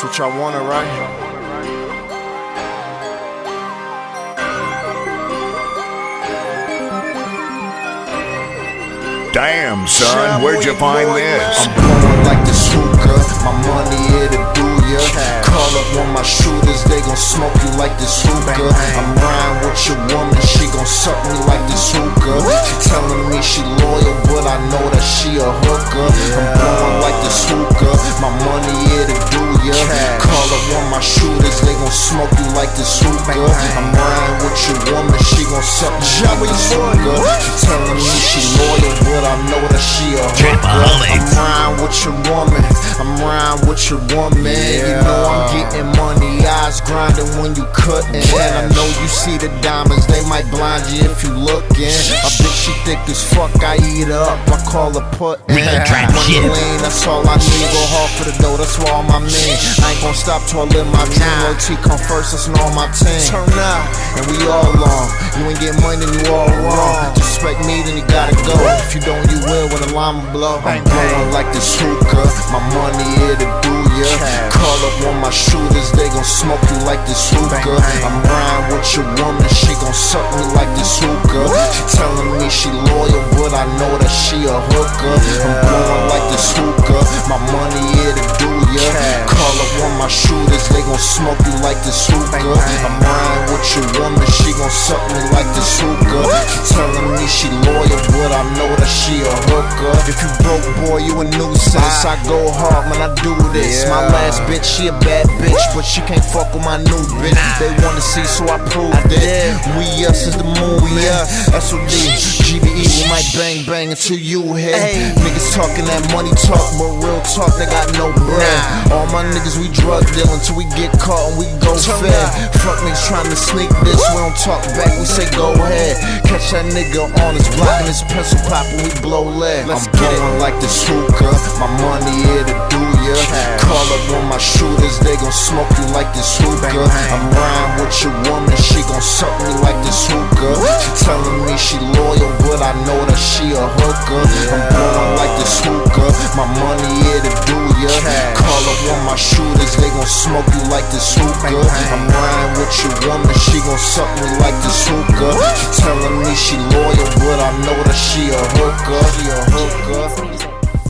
That's what y'all wanted, right? Damn, son, where'd you find this? I'm blowing like this hookah, my money here to do ya. Call up one of my shooters, they gon' smoke you like this hookah. I'm riding with your woman, she gon' suck me like this hookah. She telling me she loyal, but I know that she a hooker. I'm blowing like this hookah, my money here to do ya. Call up one of my shooters, they gon' smoke you like this hookah. I'm riding with your woman, she gon' suck me like this hookah. She telling me she loyal, but I know that she a hooker. I'm riding with your woman, I'm riding with your woman. You know I'm getting money, eyes grinding when you cuttin'. And I know you see the diamonds, they might blind you if you lookin'. I bet she thick as fuck, I eat her up, I call her puttin'. Money lean, that's all I need, go hard for the dough, that's why all my men. I ain't gon' stop till I live my dream, OT come first, that's all my team. Turn up, and we all on. You ain't get money, then you all wrong. Disrespect me, then you gotta go. If you don't, you will when the llama blow. I'm blowing like this hookah, my money here to do ya. Call up one of my shooters, they gon' smoke you like this hookah. I'm riding with your woman, she gon' suck me like this hookah. She telling me she loyal, but I know that she a hooker. I'm blowing like this hookah, my money here to do ya. Call up one of my shooters, they gon' smoke you like this hookah. I'm riding with your woman, she gon' suck me like this hookah. She telling me she loyal, but I know that she a hooker. If you broke, boy, you a nuisance. I go hard when I do this. My last bitch, she a bad bitch, but she can't fuck with my new bitch. They wanna see, so I proved it. We us is the movie, SOD, GBE, we might bang bang until you hit. Niggas talking that money talk, but real talk, they got no bread. All my niggas, we drug dealing till we get caught and we go fed. Fuck niggas trying to sneak this, we don't talk back, we say go ahead. Catch that nigga on his block and his pencil pop when we blow lead. I'm blowing like this hookah, my money here to do ya. Call up one of my shooters, they gon' smoke you like this hookah. I'm riding with your woman, she gon' suck me like this hookah. She telling me she loyal, but I know that she a hooker. I'm blowing like this hookah, my money here to do ya. Call up one of my shooters, they gon' smoke you like this hookah. I'm riding with your woman, she gon' suck me like this hookah. She telling me she loyal, but I know that she a hooker. She a hooker.